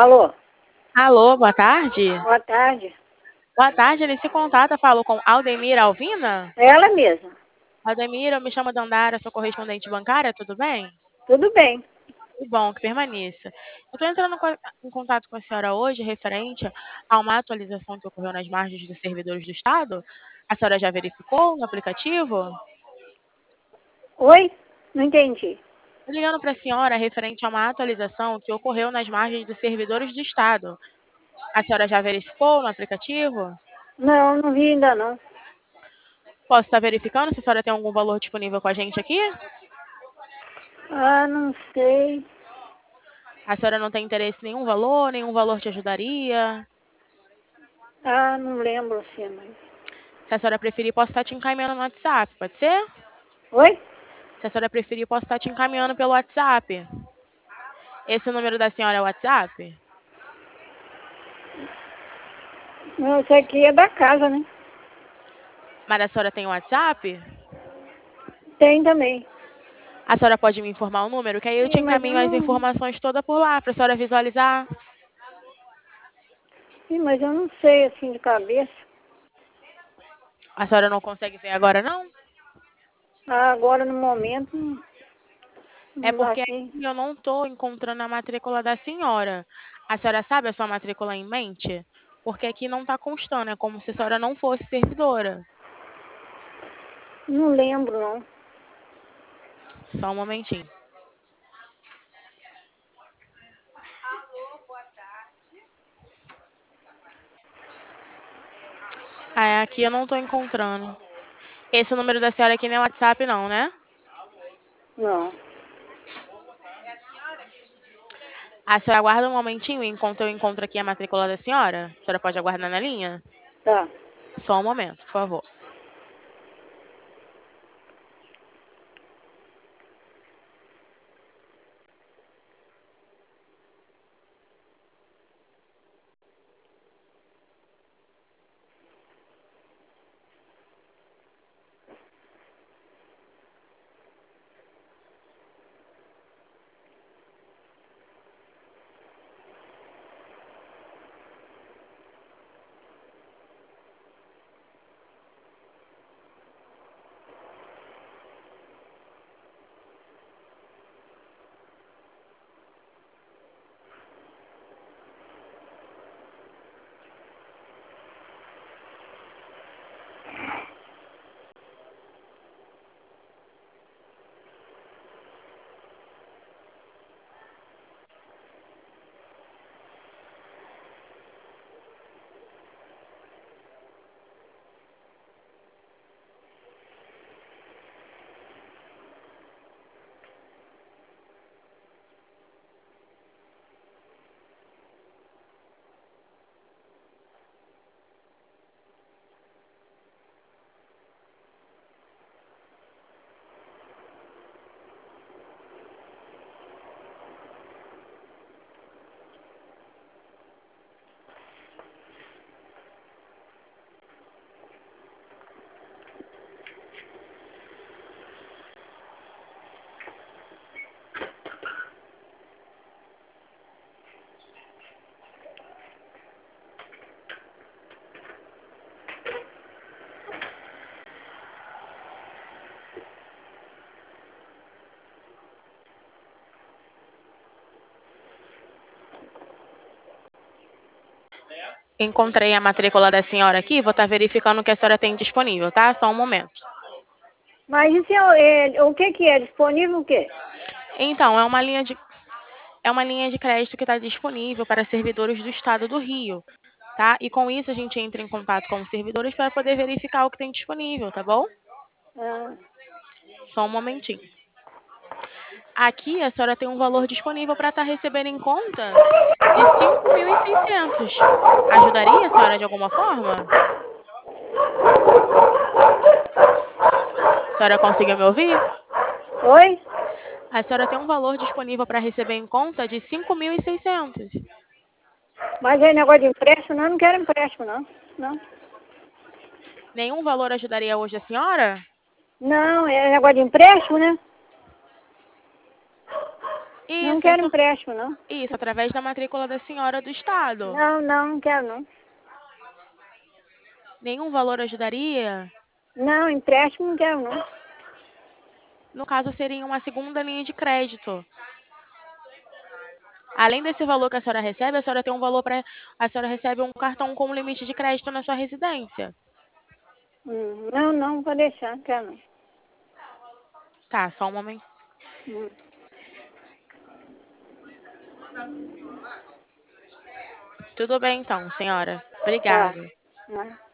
Alô, Alô, boa tarde. boa tarde. Boa tarde, ele se contata, falo com Aldemir Alvina. Ela mesma. Aldemir, eu me chamo Dandara, sou correspondente bancária, tudo bem? Tudo bem. Que bom, que permaneça. Eu estou entrando em contato com a senhora hoje referente a uma atualização que ocorreu nas margens dos servidores do Estado. A senhora já verificou no aplicativo? Oi? Não entendi. Estou ligando para a senhora referente a uma atualização que ocorreu nas margens dos servidores do Estado. A senhora já verificou no aplicativo? Não, não vi ainda não. Posso estar verificando se a senhora tem algum valor disponível com a gente aqui? Ah, não sei. A senhora não tem interesse em nenhum valor te ajudaria? Ah, não lembro assim, mas... Se a senhora preferir, posso estar te encaminhando no WhatsApp, pode ser? Oi? Se a senhora preferir, posso estar te encaminhando pelo WhatsApp. Esse número da senhora é o WhatsApp? Não, isso aqui é da casa, né? Mas a senhora tem o WhatsApp? Tem também. A senhora pode me informar o número, que aí eu te Sim, mas eu encaminho as não... informações todas por lá, para a senhora visualizar. Sim, mas eu não sei assim de cabeça. A senhora não consegue ver agora, não? Ah, agora no momento, É porque assim... aqui eu não estou encontrando a matrícula da senhora. A senhora sabe a sua matrícula em mente? Porque aqui não está constando, é como se a senhora não fosse servidora. Não lembro, não. Só um momentinho. Ah, aqui eu não estou encontrando. Esse número da senhora aqui não é WhatsApp, não, né? Não. A senhora aguarda um momentinho enquanto eu encontro aqui a matrícula da senhora? A senhora pode aguardar na linha? Tá. Só um momento, por favor. Encontrei a matrícula da senhora aqui, vou estar verificando o que a senhora tem disponível, tá? Só um momento. Mas isso o que que é? Disponível o quê? Então, é uma linha de crédito que está disponível para servidores do estado do Rio, tá? E com isso a gente entra em contato com os servidores para poder verificar o que tem disponível, tá bom? Ah, Só um momentinho. Aqui a senhora tem um valor disponível para estar recebendo em conta de 5.600. Ajudaria a senhora de alguma forma? A senhora conseguiu me ouvir? oi? A senhora tem um valor disponível para receber em conta de 5.600. Mas é negócio de empréstimo? Não, eu não quero empréstimo, não. Não. Nenhum valor ajudaria hoje a senhora? Não, é negócio de empréstimo, né? Não Isso, quero isso, empréstimo, não. isso, através da matrícula da senhora do estado. Não quero, não. Nenhum valor ajudaria? Não, empréstimo não quero, não. No caso, seria uma segunda linha de crédito. Além desse valor que a senhora recebe, a senhora tem um valor para. A senhora recebe um cartão com limite de crédito na sua residência. Não, pode deixar, não quero, não. Tá, só um momento. Hum, Tudo bem então, senhora. tá. Obrigada. Né?